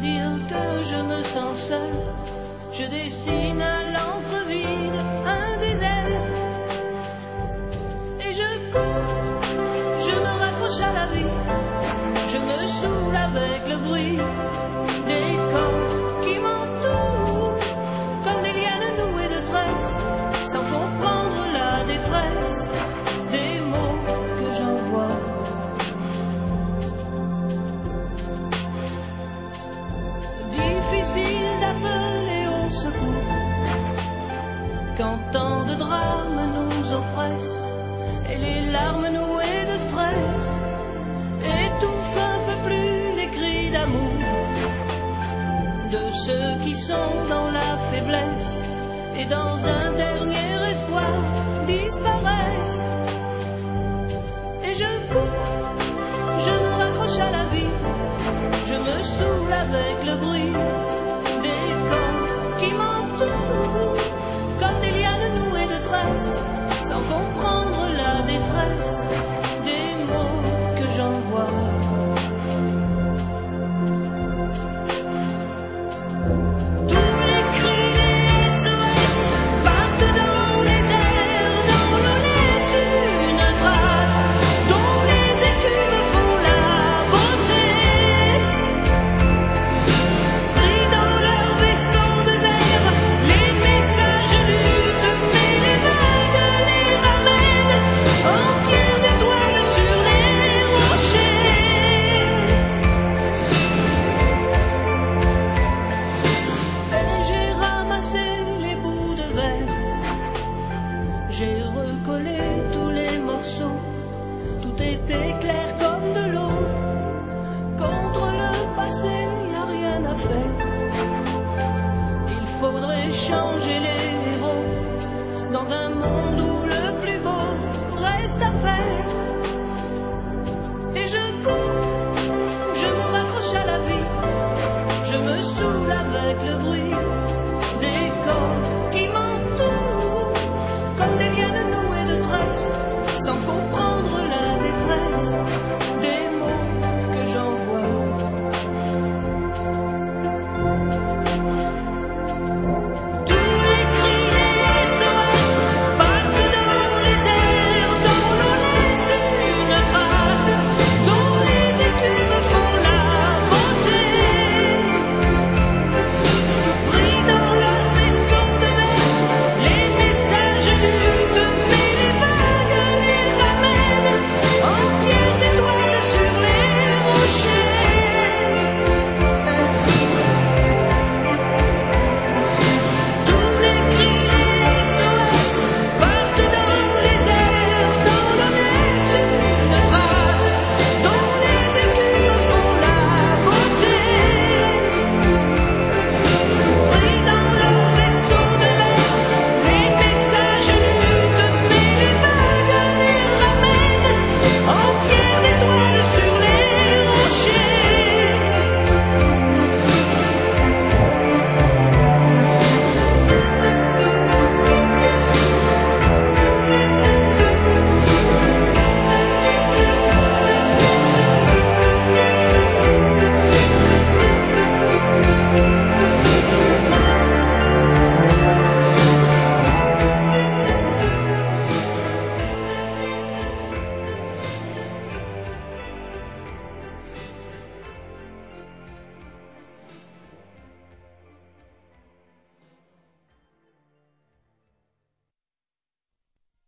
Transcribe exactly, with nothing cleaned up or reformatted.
dire que je me sens seul, je dessine à l'encre vide un désert. Et je cours, je me raccroche à la vie, je me saoule avec le bruit des corps qui m'entourent, comme des lianes nouées de tresses, sans comprendre la détresse des mots que j'envoie. Difficile d'appeler au secours quand tant de drames nous oppressent, et les larmes nouées de stress étouffent un peu plus les cris d'amour de ceux qui sont dans la faiblesse et dans un dernier espoir disparaissent. Et je cours, je me raccroche à la vie, je me saoule avec le bruit des corps qui m'entourent, comme des lianes nouées de tresses, sans comprendre la détresse des mots que j'envoie. Tous les cris des S O S partent dans les airs, dans l'eau laisse une trace dont les écumes font la beauté. Pris dans leur vaisseau de verre, les messages luttent, mais les vagues les ramènent entières d'étoiles sur les rochers. Et j'ai ramassé les bouts de verre, j'ai recollé tous les morceaux, tout était clair comme de l'eau. Contre le passé, y a rien à faire. Il faudrait changer les héros dans un monde où le plus beau reste à faire. Et je cours, je me raccroche à la vie, je me saoule avec le bruit